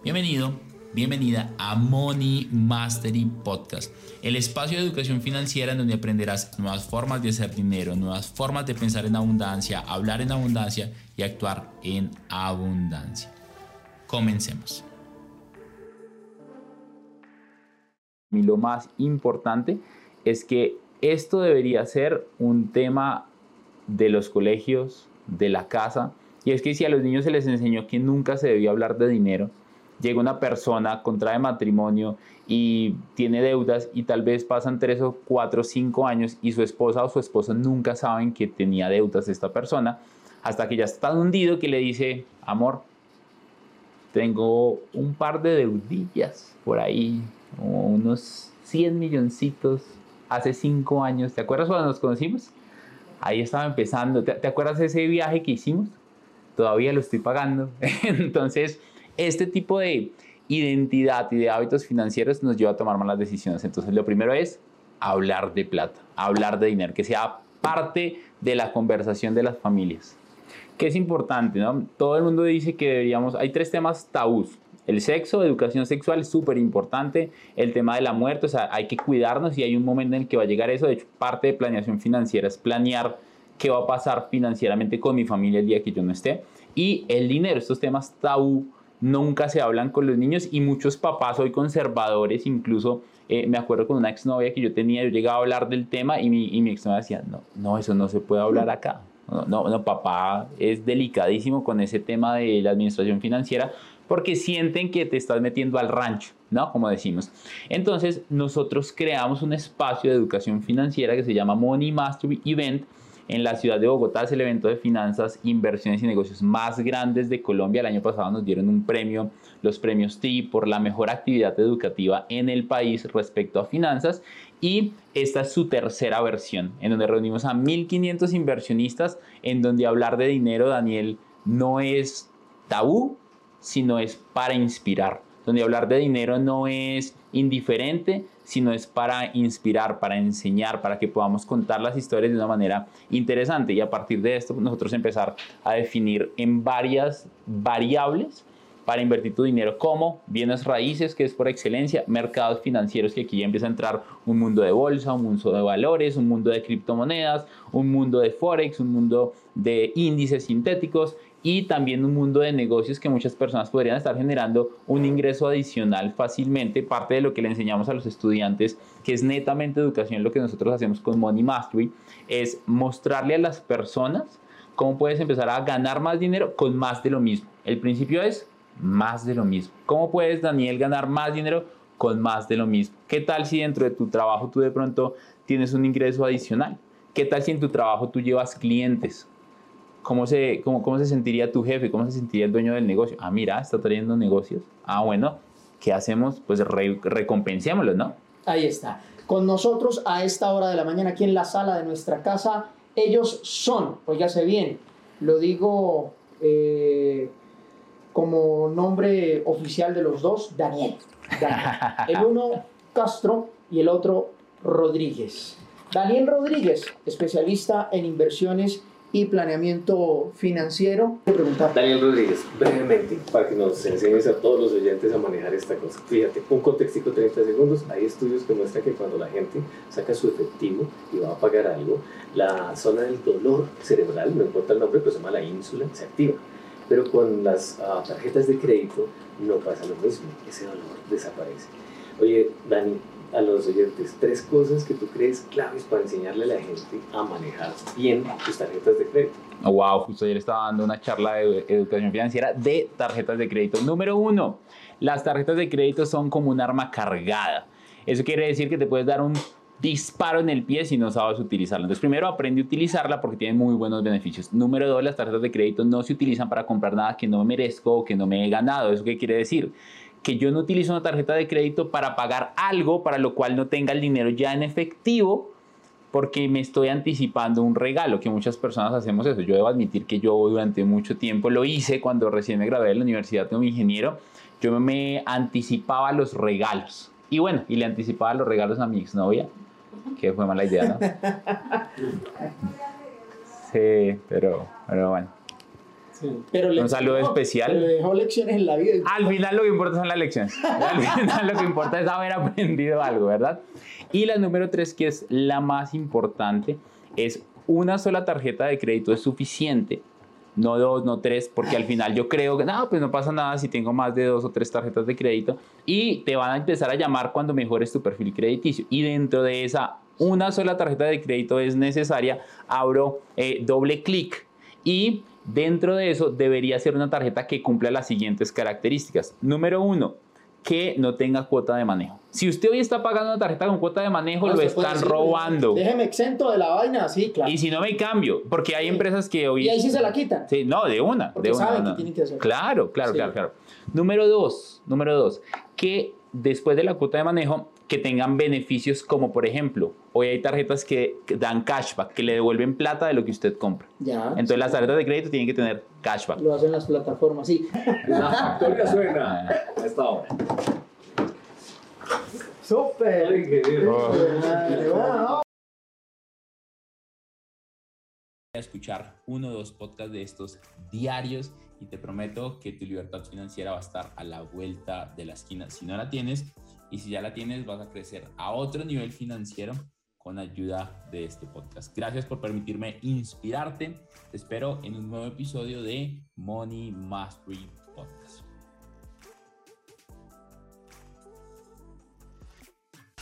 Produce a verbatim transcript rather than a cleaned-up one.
Bienvenido, bienvenida a Money Mastery Podcast, el espacio de educación financiera en donde aprenderás nuevas formas de hacer dinero, nuevas formas de pensar en abundancia, hablar en abundancia y actuar en abundancia. Comencemos. Y lo más importante es que esto debería ser un tema de los colegios, de la casa, y es que si a los niños se les enseñó que nunca se debía hablar de dinero, llega una persona, contrae matrimonio y tiene deudas y tal vez pasan tres o cuatro o cinco años y su esposa o su esposo nunca saben que tenía deudas de esta persona, hasta que ya está tan hundido que le dice: amor, tengo un par de deudillas por ahí, unos cien milloncitos hace cinco años. ¿Te acuerdas cuando nos conocimos? Ahí estaba empezando. ¿Te, ¿te acuerdas de ese viaje que hicimos? Todavía lo estoy pagando. Entonces, este tipo de identidad y de hábitos financieros nos lleva a tomar malas decisiones. Entonces, lo primero es hablar de plata, hablar de dinero, que sea parte de la conversación de las familias. Que es importante, ¿no? Todo el mundo dice que deberíamos... Hay tres temas tabús. El sexo, educación sexual es súper importante. El tema de la muerte, o sea, hay que cuidarnos y hay un momento en el que va a llegar eso. De hecho, parte de planeación financiera es planear qué va a pasar financieramente con mi familia el día que yo no esté. Y el dinero, estos temas tabú nunca se hablan con los niños y muchos papás hoy conservadores, incluso eh, me acuerdo con una exnovia que yo tenía, yo llegaba a hablar del tema y mi, y mi exnovia decía: no, no, eso no se puede hablar acá. No, no, no, papá es delicadísimo con ese tema de la administración financiera porque sienten que te estás metiendo al rancho, ¿no? Como decimos. Entonces, nosotros creamos un espacio de educación financiera que se llama Money Mastery Event. En la ciudad de Bogotá es el evento de finanzas, inversiones y negocios más grandes de Colombia. El año pasado nos dieron un premio, los premios T I por la mejor actividad educativa en el país respecto a finanzas. Y esta es su tercera versión, en donde reunimos a mil quinientos inversionistas, en donde hablar de dinero, Daniel, no es tabú, sino es para inspirar. Donde hablar de dinero no es indiferente, sino es para inspirar, para enseñar, para que podamos contar las historias de una manera interesante. Y a partir de esto, nosotros empezar a definir en varias variables para invertir tu dinero, como bienes raíces, que es por excelencia, mercados financieros, que aquí ya empieza a entrar un mundo de bolsa, un mundo de valores, un mundo de criptomonedas, un mundo de forex, un mundo de índices sintéticos y también un mundo de negocios que muchas personas podrían estar generando un ingreso adicional fácilmente. Parte de lo que le enseñamos a los estudiantes, que es netamente educación, lo que nosotros hacemos con Money Mastery, es mostrarle a las personas cómo puedes empezar a ganar más dinero con más de lo mismo. El principio es más de lo mismo. ¿Cómo puedes, Daniel, ganar más dinero con más de lo mismo? ¿Qué tal si dentro de tu trabajo tú de pronto tienes un ingreso adicional? ¿Qué tal si en tu trabajo tú llevas clientes? ¿Cómo se, cómo, cómo se sentiría tu jefe? ¿Cómo se sentiría el dueño del negocio? Ah, mira, está trayendo negocios. Ah, bueno, ¿qué hacemos? Pues re, recompensémoslo, ¿no? Ahí está. Con nosotros a esta hora de la mañana aquí en la sala de nuestra casa, ellos son, óigase bien, lo digo eh, como nombre oficial de los dos, Daniel. Daniel. El uno Castro y el otro Rodríguez. Daniel Rodríguez, especialista en inversiones y planeamiento financiero. Daniel Rodríguez, brevemente, para que nos enseñes a todos los oyentes a manejar esta cosa. Fíjate, un contextico, treinta segundos. Hay estudios que muestran que cuando la gente saca su efectivo y va a pagar algo, la zona del dolor cerebral, no importa el nombre, pero se llama la ínsula, se activa. Pero con las uh, tarjetas de crédito no pasa lo mismo, ese dolor desaparece. Oye, Dani, a los oyentes, tres cosas que tú crees claves para enseñarle a la gente a manejar bien tus tarjetas de crédito. Oh, wow, justo ayer estaba dando una charla de educación financiera de tarjetas de crédito. Número uno, las tarjetas de crédito son como un arma cargada. Eso quiere decir que te puedes dar un disparo en el pie si no sabes utilizarla. Entonces, primero aprende a utilizarla porque tiene muy buenos beneficios. Número dos, las tarjetas de crédito no se utilizan para comprar nada que no merezco o que no me he ganado. ¿Eso qué quiere decir? Que yo no utilizo una tarjeta de crédito para pagar algo para lo cual no tenga el dinero ya en efectivo, porque me estoy anticipando un regalo, que muchas personas hacemos eso. Yo debo admitir que yo durante mucho tiempo lo hice cuando recién me gradué de la universidad como ingeniero. Yo me anticipaba los regalos. Y bueno, y le anticipaba los regalos a mi exnovia, que fue mala idea, ¿no? Sí, pero, pero bueno. Sí, pero le Un saludo dejó, especial. Pero le dejó lecciones en la vida. Al final lo que importa son las lecciones. Al final lo que importa es haber aprendido algo, ¿verdad? Y la número tres, que es la más importante, es una sola tarjeta de crédito es suficiente. No dos, no tres, porque al final yo creo que no, pues no pasa nada si tengo más de dos o tres tarjetas de crédito y te van a empezar a llamar cuando mejores tu perfil crediticio. Y dentro de esa una sola tarjeta de crédito es necesaria, abro eh, doble clic y dentro de eso debería ser una tarjeta que cumpla las siguientes características. Número uno, que no tenga cuota de manejo. Si usted hoy está pagando una tarjeta con cuota de manejo, No, lo se puede están decir, robando. Déjeme exento de la vaina, sí, claro. Y si no me cambio, porque hay Sí. empresas que hoy... Y ahí sí se la quitan. Sí, no, de una. Porque de una, saben de que una. tienen que hacerlo. Claro, claro, Sí. claro, claro. Número dos, número dos, que después de la cuota de manejo, que tengan beneficios como, por ejemplo, hoy hay tarjetas que que dan cashback, que le devuelven plata de lo que usted compra. Ya. Entonces las tarjetas de crédito tienen que tener cashback. Lo hacen las plataformas, sí. La factoría suena a esta hora. Súper. Ay, qué bien. Madre, bueno, ¿no? A escuchar uno o dos podcasts de estos diarios y te prometo que tu libertad financiera va a estar a la vuelta de la esquina. Si no la tienes y si ya la tienes, vas a crecer a otro nivel financiero con ayuda de este podcast. Gracias por permitirme inspirarte. Te espero en un nuevo episodio de Money Mastery Podcast.